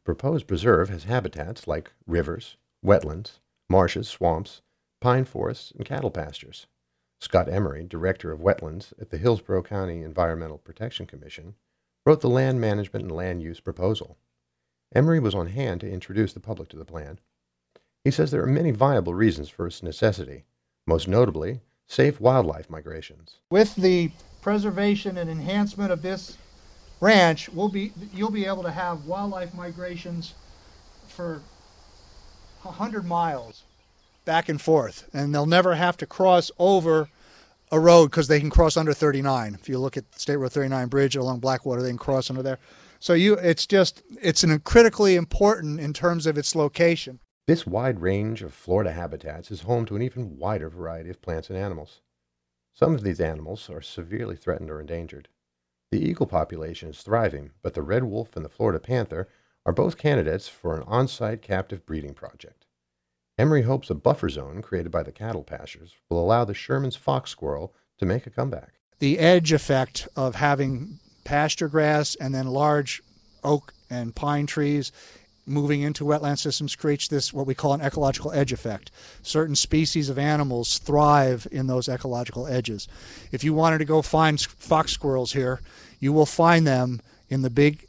Proposed preserve has habitats like rivers, wetlands, marshes, swamps, pine forests, and cattle pastures. Scott Emery, Director of Wetlands at the Hillsborough County Environmental Protection Commission, wrote the Land Management and Land Use proposal. Emery was on hand to introduce the public to the plan. He says there are many viable reasons for its necessity, most notably safe wildlife migrations. With the preservation and enhancement of this ranch, you'll be able to have wildlife migrations for 100 miles back and forth, and they'll never have to cross over a road because they can cross under 39. If you look at State Road 39 bridge along Blackwater, they can cross under there. So it's critically important in terms of its location. This wide range of Florida habitats is home to an even wider variety of plants and animals. Some of these animals are severely threatened or endangered. The eagle population is thriving, but the red wolf and the Florida panther are both candidates for an on-site captive breeding project. Emery hopes a buffer zone created by the cattle pastures will allow the Sherman's fox squirrel to make a comeback. The edge effect of having pasture grass and then large oak and pine trees moving into wetland systems creates this, what we call an ecological edge effect. Certain species of animals thrive in those ecological edges. If you wanted to go find fox squirrels here, you will find them in the big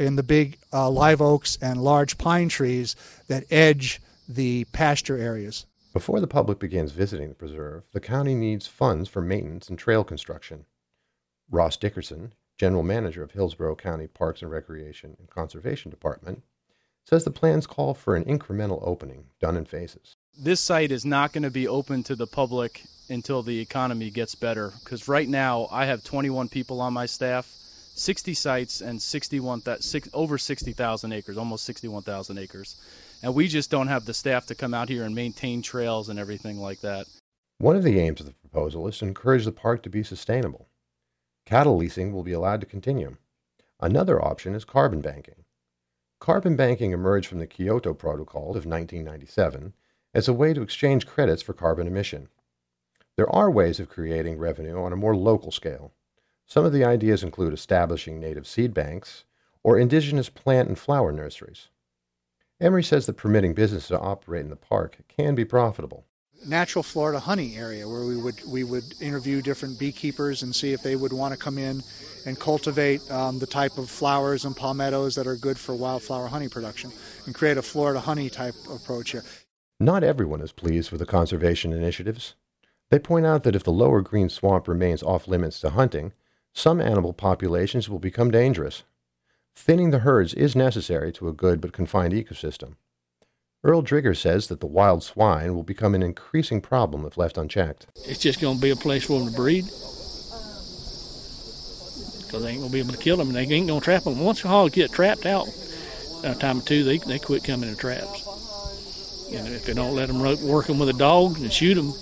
live oaks and large pine trees that edge the pasture areas. Before the public begins visiting the preserve, the county needs funds for maintenance and trail construction. Ross Dickerson, General Manager of Hillsborough County Parks and Recreation and Conservation Department, says the plans call for an incremental opening done in phases. This site is not going to be open to the public until the economy gets better, because right now I have 21 people on my staff, 60 sites, and over 60,000 acres, almost 61,000 acres. And we just don't have the staff to come out here and maintain trails and everything like that. One of the aims of the proposal is to encourage the park to be sustainable. Cattle leasing will be allowed to continue. Another option is carbon banking. Carbon banking emerged from the Kyoto Protocol of 1997 as a way to exchange credits for carbon emission. There are ways of creating revenue on a more local scale. Some of the ideas include establishing native seed banks or indigenous plant and flower nurseries. Emery says that permitting businesses to operate in the park can be profitable. Natural Florida honey area where we would interview different beekeepers and see if they would want to come in and cultivate the type of flowers and palmettos that are good for wildflower honey production and create a Florida honey type approach here. Not everyone is pleased with the conservation initiatives. They point out that if the lower green swamp remains off limits to hunting, some animal populations will become dangerous. Thinning the herds is necessary to a good but confined ecosystem. Earl Drigger says that the wild swine will become an increasing problem if left unchecked. It's just going to be a place for them to breed, because they ain't going to be able to kill them, and they ain't going to trap them. Once the hogs get trapped out, a time or two, they quit coming in traps. And if they don't let them work them with a dog and shoot them,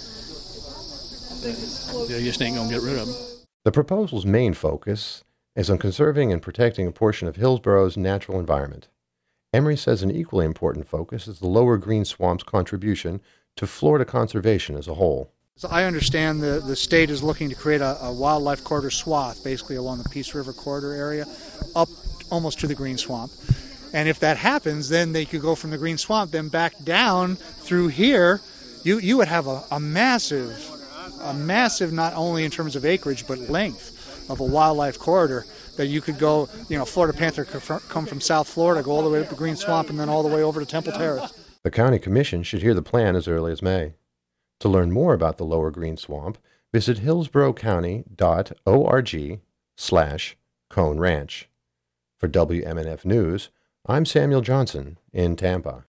they just ain't going to get rid of them. The proposal's main focus is on conserving and protecting a portion of Hillsborough's natural environment. Emery says an equally important focus is the lower green swamp's contribution to Florida conservation as a whole. So I understand the state is looking to create a wildlife corridor swath, basically along the Peace River corridor area, up almost to the green swamp. And if that happens, then they could go from the green swamp, then back down through here. You would have a massive, not only in terms of acreage, but length of a wildlife corridor that you could go, Florida panther could come from South Florida, go all the way up to Green Swamp, and then all the way over to Temple Terrace. The County Commission should hear the plan as early as May. To learn more about the Lower Green Swamp, visit hillsboroughcounty.org/Cone Ranch. For WMNF News, I'm Samuel Johnson in Tampa.